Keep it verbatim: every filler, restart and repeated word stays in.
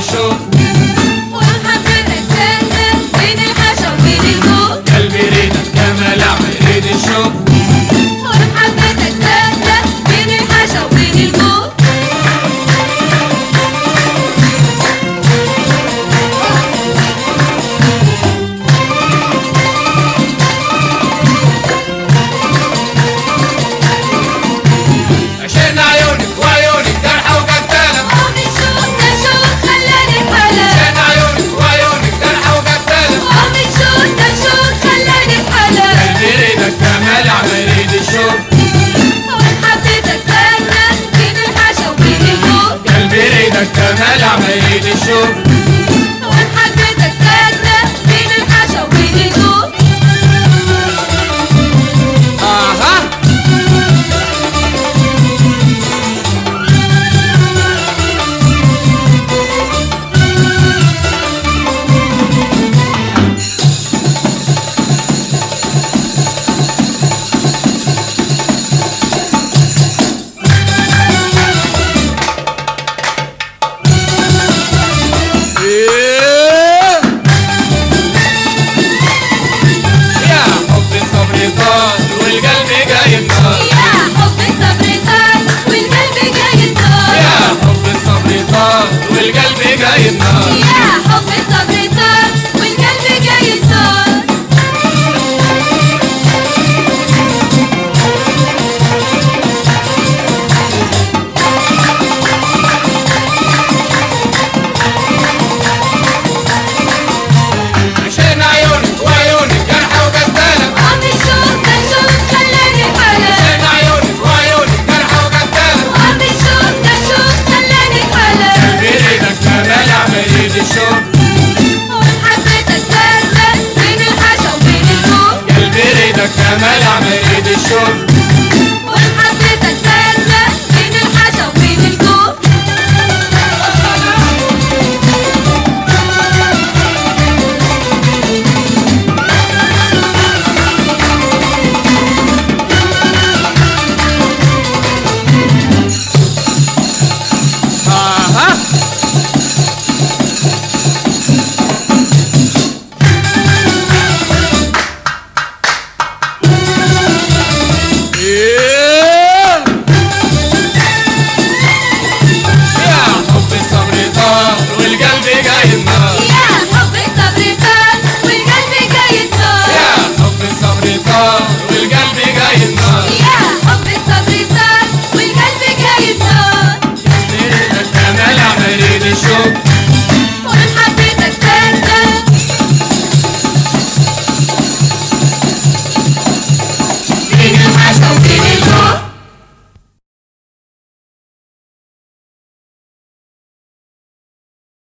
الشوق ومحبتك ساكنة بين الحشا وبين الجوع. قلبي ريدك كما لعب ريد الشوق ومحبتك ساكنة بين الحشا وبين الجوع. عشان عيونك وعيونك جرحة وقتالة قوم الشوق ده شوق خلاني بحالة. عشان عيونك وعيونك جرحة وقتالة قوم الشوق ده شوق خلاني بحالة. قلبي ريدك كما لعب ريد الشوق ومحبتك ساكنة بين الحشا وبين الجوع. قلبي ريدك كما لعب ريد الشوق ومحبتك ساكنة بين الحشا وبين الجوع. اها إيه. يا حب الصبر طال والقلب جاي النار يا حب الصبر طال والقلب جاي النار. يا حب الصبر طال والقلب جاي النار يا حب الصبر